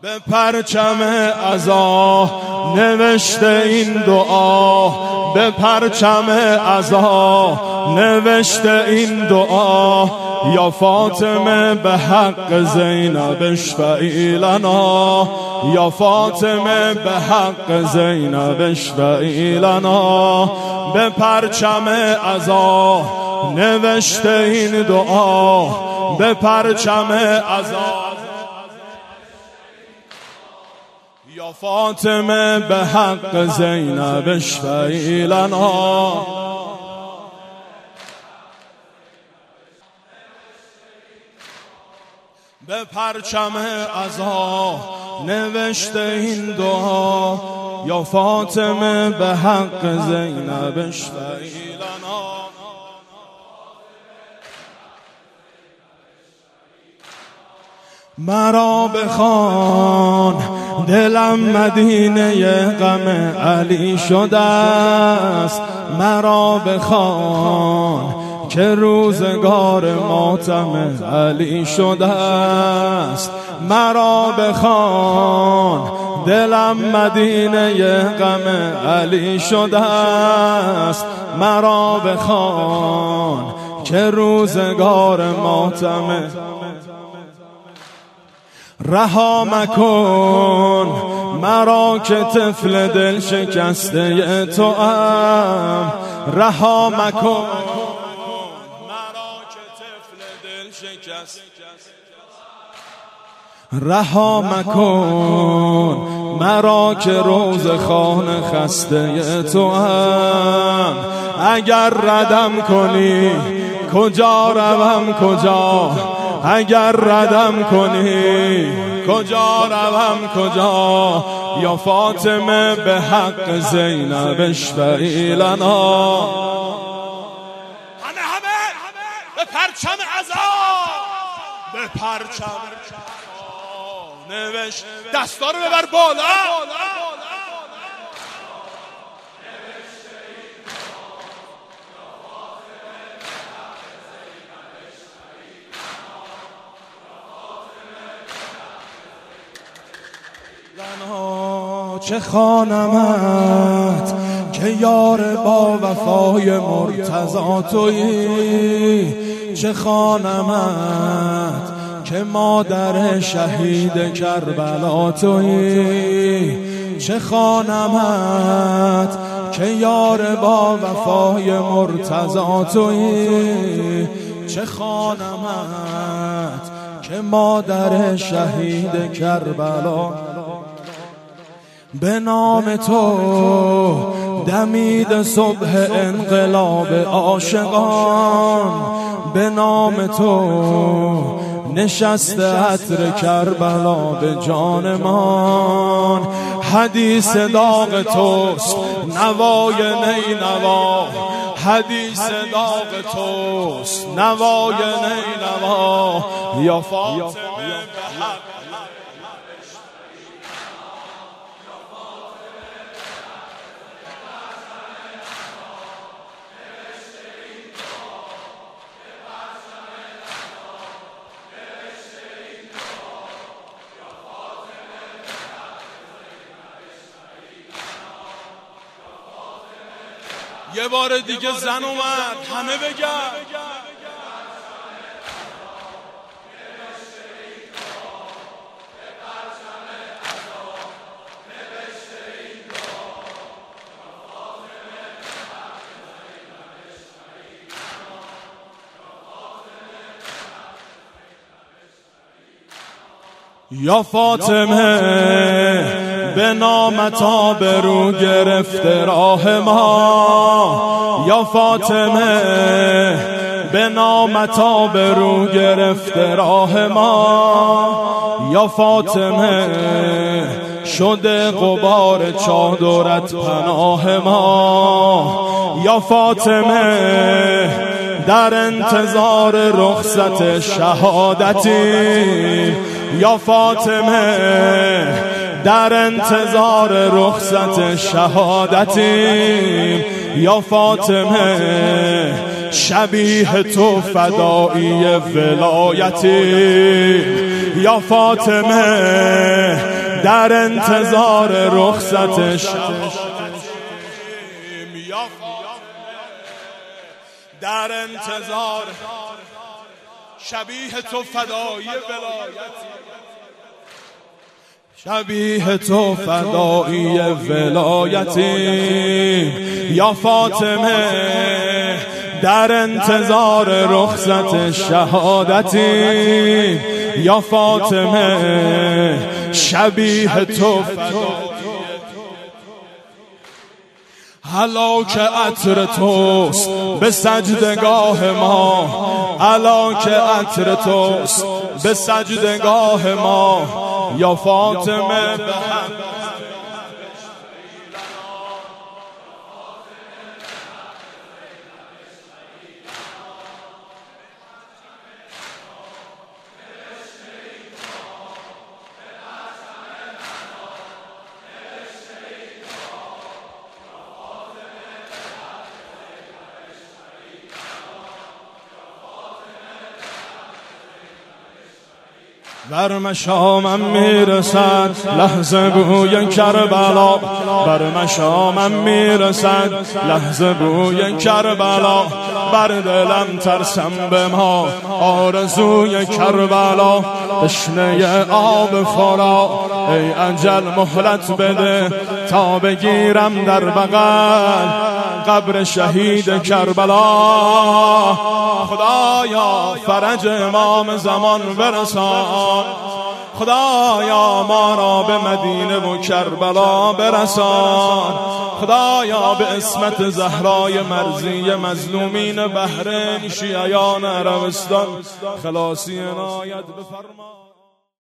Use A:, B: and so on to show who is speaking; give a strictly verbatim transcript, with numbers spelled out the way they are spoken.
A: به پرچم عزا نوشته این دعا، به پرچم عزا نوشته این دعا، یا فاطمه به حق زینب اشفعی لنا، یا فاطمه به حق زینب اشفعی لنا. به پرچم عزا نوشته این دعا، به پرچم عزا، یا فاطمه به حق زینب اشفعی لنا. به پرچم عزا نوشته این دعا، یا فاطمه به حق زینب اشفعی لنا. مرا بخوان دلم مدینه غم علی شده است، مرا بخوان که روزگار ماتم علی شده است، مرا بخوان دلم مدینه غم علی شده است، مرا بخوان که روزگار ماتم. رها مکن مرا که طفل دل شکسته تو ام، رها مکن مرا که طفل دل شکسته، رها مکن مرا که روز خانه خسته تو ام. اگر ردم کنی کجا روم کجا، اگر ردم کنی کجا روم کجا، یا فاطمه به حق زینب اشفعی لنا. همه همه به پرچم عزا، به پرچم نوشت. دستا رو ببر بالا. چه خوانمت که یار با وفای مرتضی تویی، چه خوانمت که مادر شهید کربلا تویی، چه خوانمت که یار با وفای مرتضی تویی، چه خوانمت که مادر شهید کربلا. به نام تو دمید صبح انقلاب عاشقان، به نام تو نشسته عطر کربلا به جانمان. حدیث داغ توست نوای نینوا، حدیث داغ توست نوای نینوا، یا فاطمه به حق. یه بار دیگه زن اومد، همه بگن. یا فاطمه به نامت آبرو گرفته راه ما، یا فاطمه به نامت آبرو گرفته راه ما، یا فاطمه شده غبار چادرت پناه ما، یا فاطمه در انتظار رخصت شهادتی، یا فاطمه در انتظار رخصت شهادتی، یا فاطمه شبیه تو فدایی ولایتی، یا فاطمه
B: در انتظار رخصت شهادت،
A: در انتظار شبیه تو فدایی ولایتی،
B: شبیه تو فدایی ولایتی یا فاطمه، در انتظار رخصت شهادتی یا فاطمه، شبیه تو فدایی. هلاک عطر توست به سجدگاه ما، هلاک عطر توست به سجدگاه ما یا فاطمه، به هم بر مشامم میرسد لحظه بوی کربلا، بر مشامم میرسد لحظه بوی کربلا، بر دلم ترسم به ما آرزوی کربلا، تشنه آب فرا ای اجل مهلت بده تا بگیرم در بغل قبر شهید کربلا. خدایا فرج امام زمان برسان، خدایا ما را به مدینه و کربلا برسان، خدایا به عصمت زهرای مرضی مظلومین بحرین شیعیان عربستان خلاصی عنایت بفرما.